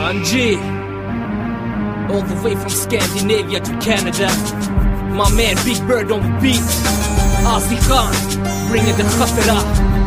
Hanji, all the way from Scandinavia to Canada. My man Big Bird on the beat. Ozzy Khan, bringing the khatara.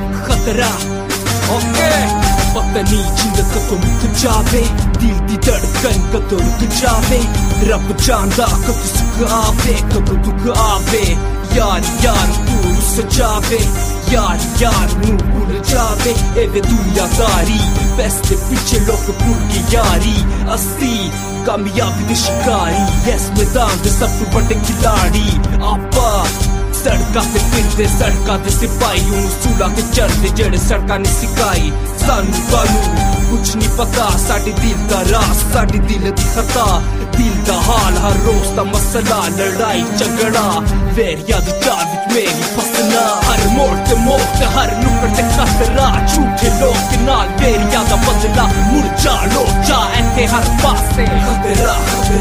Okay. पता नहीं जिंद कदों मुक जावे, दिल दी धड़कन कदों रुक जावे, रब जानदा कदों सुख आवे, कदों दुख आवे, यार यार तू रुस जावे, यार यार नू भूल जावे, एवे दुनियादारी, पैसे पीछे लोग भूल के यारी, असली कामयाबी दे शिकारी, यस मैदान दे सब तू बड़े खिलाड़ी, आपा सड़का ते फिरदे सड़का ते सिपाही हूं सूला ते चढ़दे जेड़े सड़का ने सिखाई सानू बानू कुछ नहीं पता साडे दिल दा राज साडे दिल दी खता दिल दा हाल हर रोज दा मसला लड़ाई झगड़ा वेरिया दी चाल विच मेरी फसना हर मोड़ ते हर नुक्कड़ ते खतरा झूठे लोग दे नाल वेरिया दा बदला मुरझा लोचा ऐथे हर पासे खतरा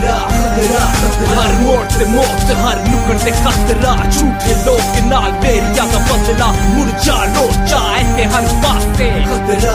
हर मोड़ ते हर नुक्कड़ ते खतरा झूठे लोग के नाल वेरिया दा बदला मुरझा लोचा ऐथे हर पासे खतरा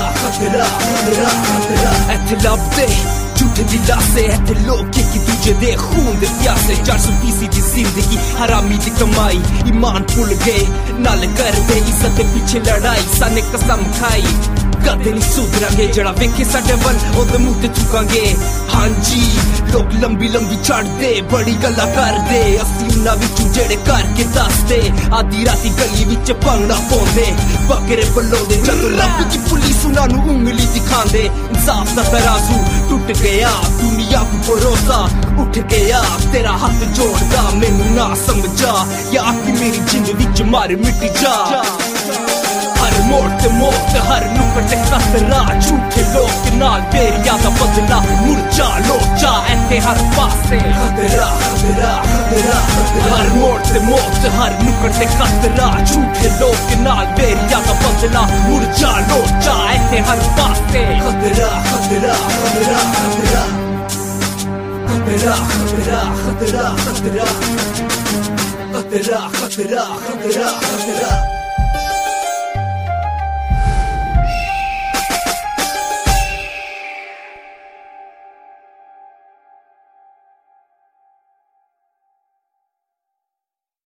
ऐथे लभदे झूठे दिलासे ऐथे लोग एक दूजे दे खून दे प्यासे 420 दी जिंदगी हरामी दी कमाई ईमान भुल गए नाल कर दे इज्जत दे पीछे लड़ाई साने कसम खाई कदे नहीं सुधरांगे जड़ा वेखे साडे वल ओदे मुंह ते थुकांगे हांजी लोग लंबी लंबी चढ़दे बड़ी गल्लां करदे असीं उन्हां विचों जेड़े करके दसदे आधी राती गली विच भंगड़ा पाउंदे बकरे बल्लोंदे जदों लब्भी पुलिस उन्हां नूं उंगली दिखांदे इंसाफ दा तराजू टुट गया दुनिया को भरोसा उठ गया तेरा हाथ जोड़दा मैनू ना समझा या कि मेरी जिंद विच मार मिट जा हर मोड़ ते हर नुक्कड़ ते खतरा झूठे लोग के नाल वेरिया दा बदला मुरझा लोचा ऐथे हर पासे खतरा हर मोड़ ते हर नुक्कड़ ते खतरा झूठे लोग के नाल वेरिया दा बदला मुरझा लोचा ऐथे हर पासे खतरा